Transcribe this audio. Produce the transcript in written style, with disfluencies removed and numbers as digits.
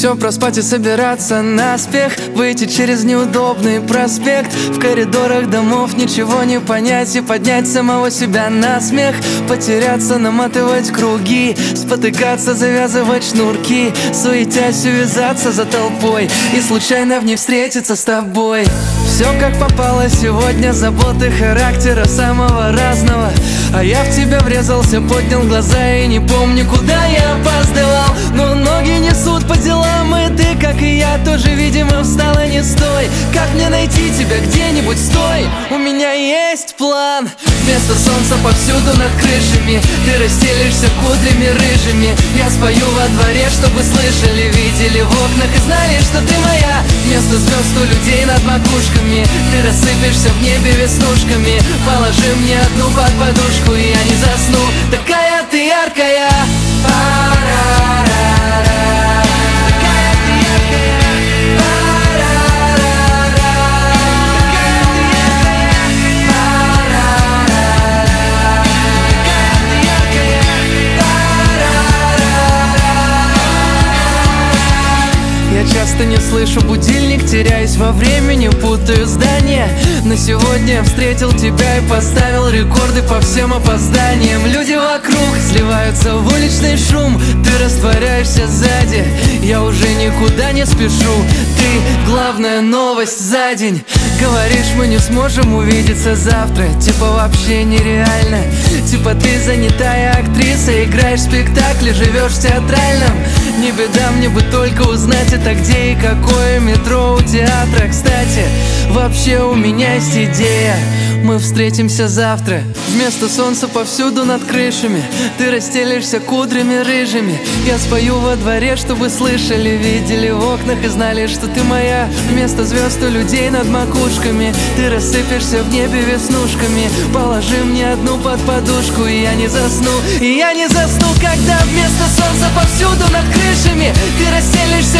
Все проспать и собираться наспех, выйти через неудобный проспект. В коридорах домов ничего не понять и поднять самого себя на смех. Потеряться, наматывать круги, спотыкаться, завязывать шнурки, суетясь увязаться за толпой и случайно в ней встретиться с тобой. Все как попало сегодня, заботы характера самого разного. А я в тебя врезался, поднял глаза и не помню, куда я опаздывал. Но ноги несут по делам, и ты, как и я, тоже, видимо, встала не стой. Как мне найти тебя где-нибудь, стой, у меня есть план. Вместо солнца повсюду над крышами ты расстелишься кудрями рыжими. Я спою во дворе, чтобы слышали, видели в окнах и знали, что ты моя. Вместо звезд у людей над макушками ты рассыпешься в небе веснушками. Положи мне одну под подушку, и я не засну. Такая ты яркая. Я часто не слышу будильник, теряюсь во времени, путаю здания. Но сегодня встретил тебя и поставил рекорды по всем опозданиям. Люди вокруг сливаются в уличный шум, ты растворяешься сзади, я уже никуда не спешу. Ты главная новость за день. Говоришь, мы не сможем увидеться завтра, типа вообще нереально. Типа ты занятая актриса, играешь в спектакле, живешь в театральном. Не беда, мне бы только узнать, это где и какое метро у театра. Кстати, вообще у меня есть идея, мы встретимся завтра. Вместо солнца повсюду над крышами ты расстелишься кудрями рыжими. Я спою во дворе, чтобы слышали, видели в окнах и знали, что ты моя. Вместо звезд у людей над макушками ты рассыпешься в небе веснушками. Положи мне одну под подушку, и я не засну. И я не засну, когда вместо солнца повсюду над крышами ты расстелишься